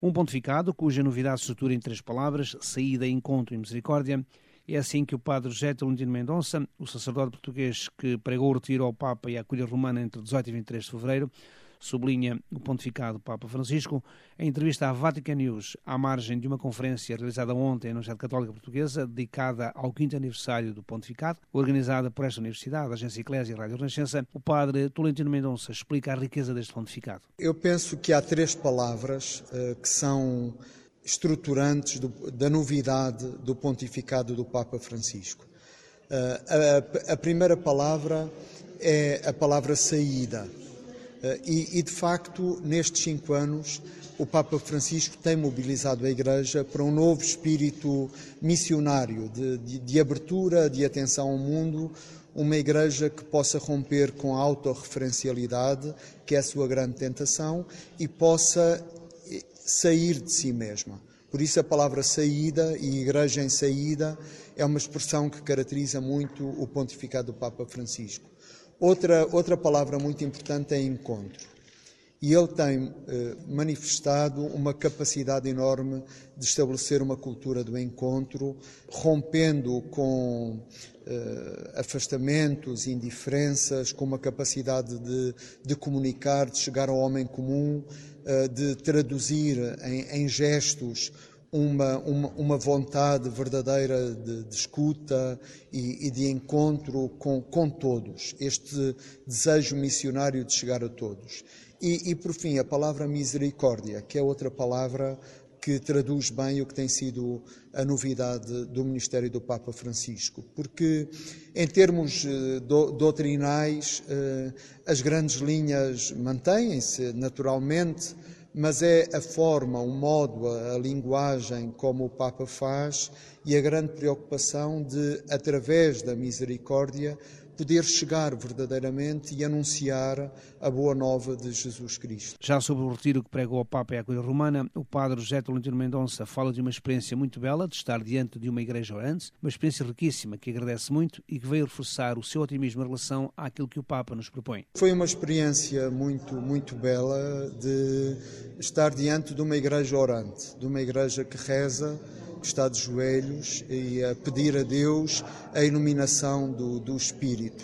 Um pontificado cuja novidade se estrutura em 3 palavras: saída, encontro e misericórdia. É assim que o padre José Tolentino Mendonça, o sacerdote português que pregou o retiro ao Papa e à Curia Romana entre 18 e 23 de fevereiro, sublinha o pontificado do Papa Francisco. Em entrevista à Vatican News, à margem de uma conferência realizada ontem na Universidade Católica Portuguesa, dedicada ao 5º aniversário do pontificado, organizada por esta universidade, a Agência Eclésia e a Rádio Renascença, o padre Tolentino Mendonça explica a riqueza deste pontificado. Eu penso que há 3 palavras que são estruturantes da novidade do pontificado do Papa Francisco. A primeira palavra é a palavra saída. E, de facto, nestes 5 anos, o Papa Francisco tem mobilizado a Igreja para um novo espírito missionário, de abertura, de atenção ao mundo, uma Igreja que possa romper com a autorreferencialidade, que é a sua grande tentação, e possa sair de si mesma. Por isso a palavra saída e Igreja em saída é uma expressão que caracteriza muito o pontificado do Papa Francisco. Outra palavra muito importante é encontro. E ele tem manifestado uma capacidade enorme de estabelecer uma cultura do encontro, rompendo com afastamentos, indiferenças, com uma capacidade de comunicar, de chegar ao homem comum, de traduzir em gestos uma vontade verdadeira de escuta e de encontro com todos, este desejo missionário de chegar a todos. E por fim, a palavra misericórdia, que é outra palavra que traduz bem o que tem sido a novidade do ministério do Papa Francisco, porque em termos doutrinais as grandes linhas mantêm-se naturalmente, mas é a forma, o modo, a linguagem como o Papa faz e a grande preocupação de, através da misericórdia, poder chegar verdadeiramente e anunciar a boa nova de Jesus Cristo. Já sobre o retiro que pregou ao Papa e à Curia Romana, o padre José Tolentino Mendonça fala de uma experiência muito bela de estar diante de uma igreja orante, uma experiência riquíssima que agradece muito e que veio reforçar o seu otimismo em relação àquilo que o Papa nos propõe. Foi uma experiência muito bela de estar diante de uma igreja orante, de uma igreja que reza, que está de joelhos e a pedir a Deus a iluminação do Espírito.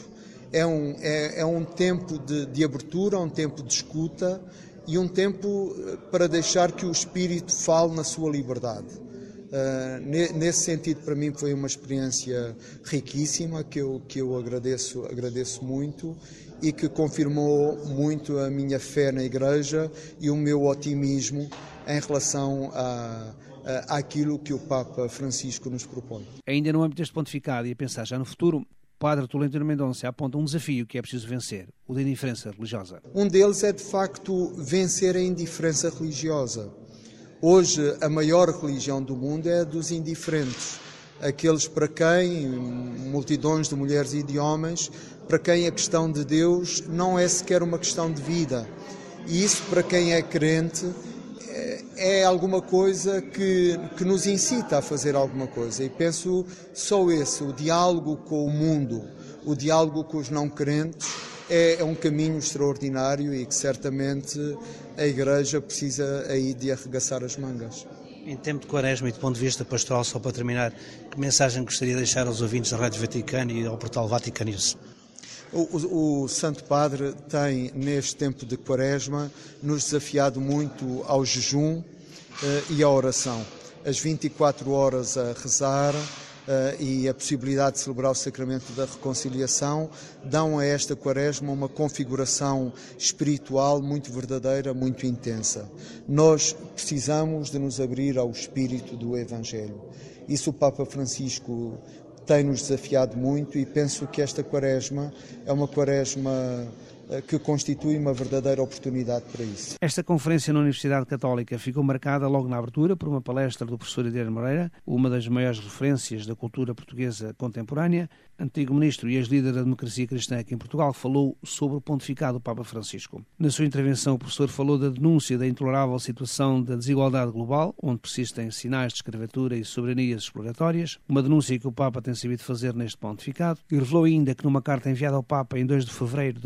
É um tempo de abertura, um tempo de escuta e um tempo para deixar que o Espírito fale na sua liberdade. Nesse sentido, para mim, foi uma experiência riquíssima que eu agradeço muito e que confirmou muito a minha fé na Igreja e o meu otimismo em relação àquilo que o Papa Francisco nos propõe. Ainda no âmbito deste pontificado e a pensar já no futuro, o padre Tolentino Mendonça aponta um desafio que é preciso vencer, o da indiferença religiosa. Um deles é, de facto, vencer a indiferença religiosa. Hoje, a maior religião do mundo é a dos indiferentes, aqueles para quem, multidões de mulheres e de homens, para quem a questão de Deus não é sequer uma questão de vida. E isso, para quem é crente, é alguma coisa que nos incita a fazer alguma coisa. E penso só esse, o diálogo com o mundo, o diálogo com os não crentes, é um caminho extraordinário e que certamente a Igreja precisa aí de arregaçar as mangas. Em tempo de Quaresma e do ponto de vista pastoral, só para terminar, que mensagem gostaria de deixar aos ouvintes da Rádio Vaticana e ao portal Vatican News? O Santo Padre tem, neste tempo de Quaresma, nos desafiado muito ao jejum e à oração. As 24 horas a rezar e a possibilidade de celebrar o sacramento da reconciliação dão a esta Quaresma uma configuração espiritual muito verdadeira, muito intensa. Nós precisamos de nos abrir ao espírito do Evangelho. Isso o Papa Francisco tem-nos desafiado muito e penso que esta Quaresma é uma Quaresma que constitui uma verdadeira oportunidade para isso. Esta conferência na Universidade Católica ficou marcada logo na abertura por uma palestra do professor Adriano Moreira, uma das maiores referências da cultura portuguesa contemporânea, antigo ministro e ex-líder da democracia cristã aqui em Portugal, falou sobre o pontificado do Papa Francisco. Na sua intervenção, o professor falou da denúncia da intolerável situação da desigualdade global, onde persistem sinais de escravatura e soberanias exploratórias, uma denúncia que o Papa tem sabido fazer neste pontificado, e revelou ainda que numa carta enviada ao Papa em 2 de fevereiro de 2015,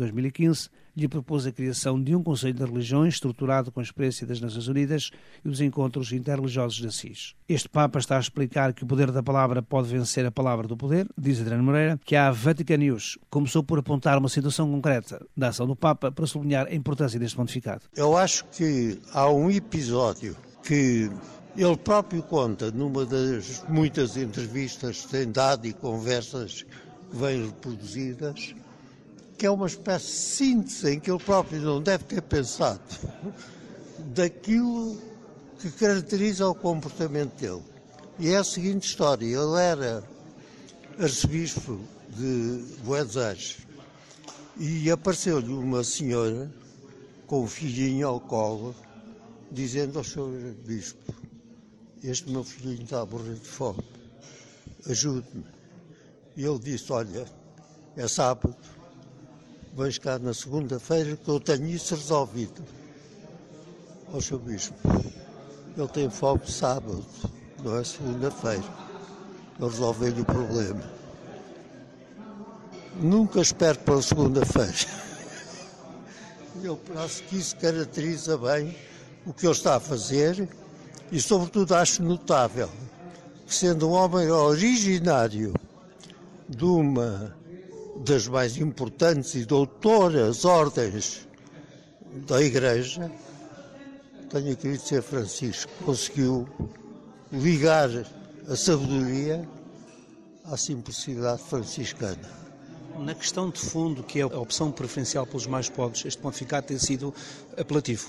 News lhe propôs a criação de um Conselho de Religiões estruturado com a experiência das Nações Unidas e os encontros interreligiosos de Assis. Este Papa está a explicar que o poder da palavra pode vencer a palavra do poder, diz Adriano Moreira, que a Vatican News começou por apontar uma situação concreta da ação do Papa para sublinhar a importância deste pontificado. Eu acho que há um episódio que ele próprio conta numa das muitas entrevistas que tem dado e conversas que vêm reproduzidas, que é uma espécie de síntese em que ele próprio não deve ter pensado daquilo que caracteriza o comportamento dele. E é a seguinte história: ele era arcebispo de Buenos Aires e apareceu-lhe uma senhora com um filhinho ao colo, dizendo ao senhor bispo: este meu filhinho está a morrer de fome, ajude-me. E ele disse: olha, é sábado, vens cá na segunda-feira que eu tenho isso resolvido. Ó senhor bispo, ele tem fome sábado, não é segunda-feira. Eu resolvi-lhe o problema. Nunca espero para segunda-feira. Eu penso que isso caracteriza bem o que ele está a fazer e, sobretudo, acho notável que, sendo um homem originário de uma das mais importantes e doutoras ordens da Igreja, tenho querido ser Francisco, conseguiu ligar a sabedoria à simplicidade franciscana. Na questão de fundo, que é a opção preferencial pelos mais pobres, este pontificado tem sido apelativo.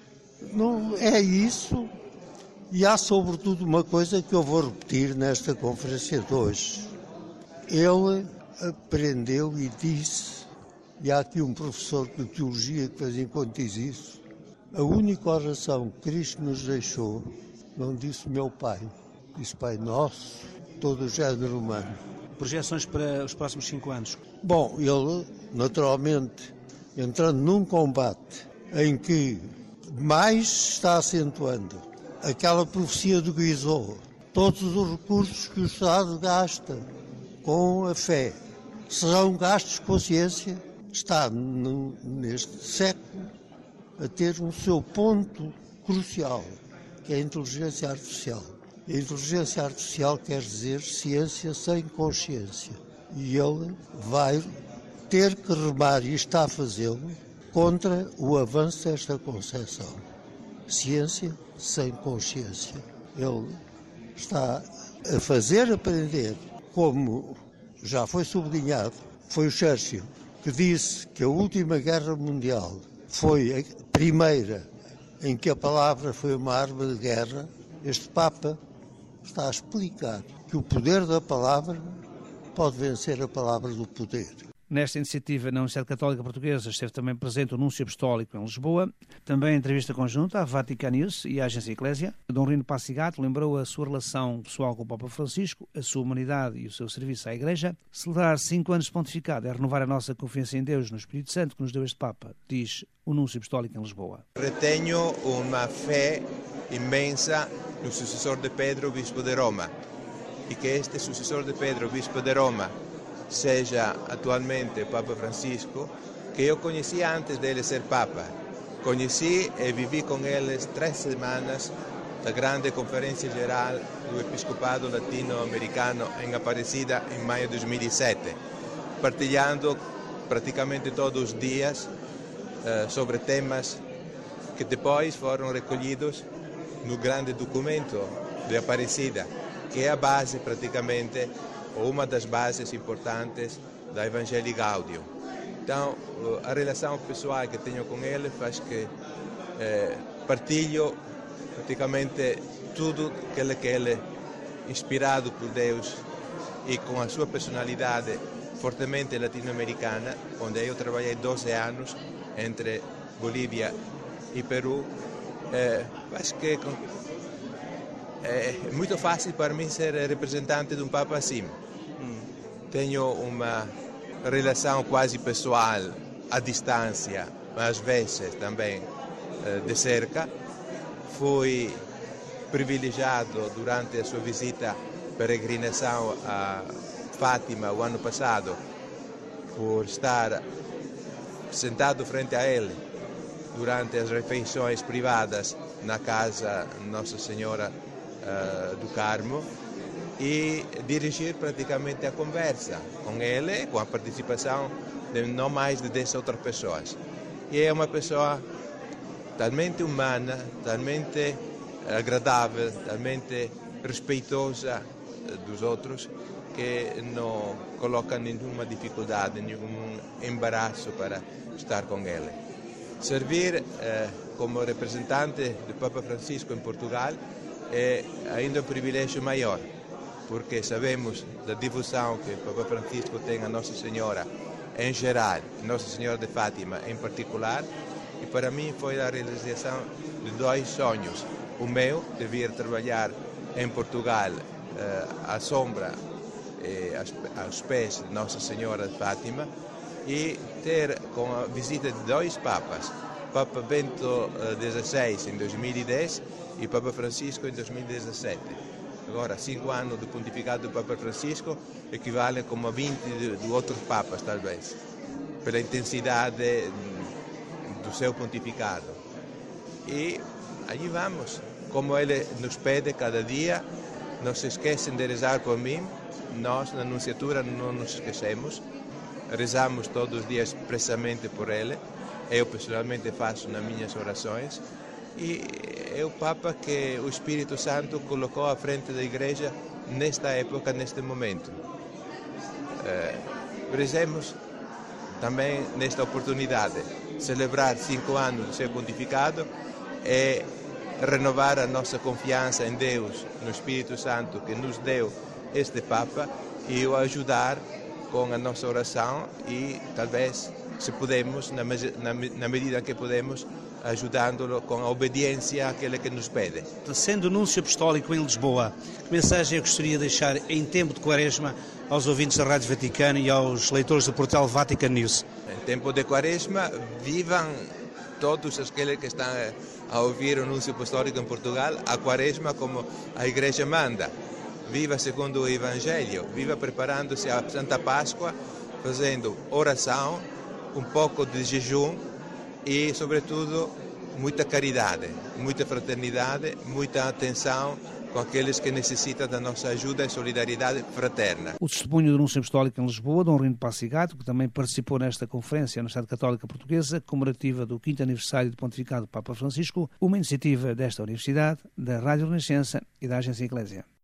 Não é isso, e há sobretudo uma coisa que eu vou repetir nesta conferência de hoje. Ele aprendeu e disse, e há aqui um professor de teologia que de vez em quando diz isso, a única oração que Cristo nos deixou, não disse meu Pai, disse Pai Nosso, todo o género humano. Projeções para os próximos 5 anos? Bom, ele, naturalmente, entrando num combate em que mais está acentuando aquela profecia do Guizot, todos os recursos que o Estado gasta com a fé serão gastos com a ciência, está neste século a ter um seu ponto crucial, que é a inteligência artificial. A inteligência artificial quer dizer ciência sem consciência. E ele vai ter que remar, e está a fazê-lo, contra o avanço desta concepção. Ciência sem consciência. Ele está a fazer aprender, como já foi sublinhado, foi o Churchill que disse que a última guerra mundial foi a primeira em que a palavra foi uma arma de guerra. Este Papa está a explicar que o poder da palavra pode vencer a palavra do poder. Nesta iniciativa na Universidade Católica Portuguesa esteve também presente o Núncio Apostólico em Lisboa, também em entrevista conjunta à Vatican News e à Agência Eclésia. Dom Rino Passigato lembrou a sua relação pessoal com o Papa Francisco, a sua humanidade e o seu serviço à Igreja. Celebrar 5 anos de pontificado é renovar a nossa confiança em Deus, no Espírito Santo que nos deu este Papa, diz o Núncio Apostólico em Lisboa. Retenho uma fé imensa no sucessor de Pedro, Bispo de Roma, e que este sucessor de Pedro, Bispo de Roma, seja atualmente Papa Francisco, que eu conheci antes dele ser Papa. Conheci e vivi com eles 3 semanas da grande Conferência Geral do Episcopado Latino-Americano em Aparecida em maio de 2007, partilhando praticamente todos os dias sobre temas que depois foram recolhidos no grande documento de Aparecida, que é a base praticamente, ou uma das bases importantes da Evangelii Gaudium. Então, a relação pessoal que tenho com ele faz que partilho praticamente tudo aquilo que ele, inspirado por Deus e com a sua personalidade fortemente latino-americana, onde eu trabalhei 12 anos entre Bolívia e Peru, acho que é muito fácil para mim ser representante de um Papa assim. Tenho uma relação quase pessoal, à distância, mas às vezes também de cerca. Fui privilegiado durante a sua visita peregrinação a Fátima o ano passado por estar sentado frente a ele durante as refeições privadas na casa Nossa Senhora do Carmo e dirigir praticamente a conversa com ele, com a participação de não mais de 10 outras pessoas. E é uma pessoa talmente humana, talmente agradável, talmente respeitosa dos outros, que não coloca nenhuma dificuldade, nenhum embaraço para estar com ele. Servir como representante do Papa Francisco em Portugal é ainda um privilégio maior, porque sabemos da devoção que o Papa Francisco tem a Nossa Senhora em geral, Nossa Senhora de Fátima em particular, e para mim foi a realização de 2 sonhos. O meu, de vir trabalhar em Portugal à sombra e aos pés de Nossa Senhora de Fátima, e ter com a visita de 2 papas, Papa Bento XVI em 2010 e Papa Francisco em 2017. Agora, 5 anos do pontificado do Papa Francisco equivalem como a 20 de outros papas, talvez, pela intensidade do seu pontificado. E aí vamos, como ele nos pede cada dia, não se esquecem de rezar por mim. Nós, na Anunciatura, não nos esquecemos, rezamos todos os dias expressamente por ele. Eu pessoalmente faço nas minhas orações, e é o Papa que o Espírito Santo colocou à frente da Igreja nesta época, neste momento. Rezemos também nesta oportunidade, celebrar 5 anos do seu pontificado e renovar a nossa confiança em Deus, no Espírito Santo que nos deu este Papa, e o ajudar com a nossa oração e talvez, se podemos, na medida que podemos, ajudando-lo com a obediência àquele que nos pede. Sendo Núncio Apostólico em Lisboa, que mensagem eu gostaria de deixar em tempo de Quaresma aos ouvintes da Rádio Vaticana e aos leitores do portal Vatican News? Em tempo de Quaresma, vivam todos aqueles que estão a ouvir o Núncio Apostólico em Portugal a Quaresma como a Igreja manda. Viva segundo o Evangelho, viva preparando-se à Santa Páscoa, fazendo oração, um pouco de jejum e, sobretudo, muita caridade, muita fraternidade, muita atenção com aqueles que necessitam da nossa ajuda e solidariedade fraterna. O testemunho do Núncio Apostólico em Lisboa, Dom Rino Passigato, que também participou nesta conferência na Universidade Católica Portuguesa, comemorativa do 5º aniversário do pontificado do Papa Francisco, uma iniciativa desta Universidade, da Rádio Renascença e da Agência Eclésia.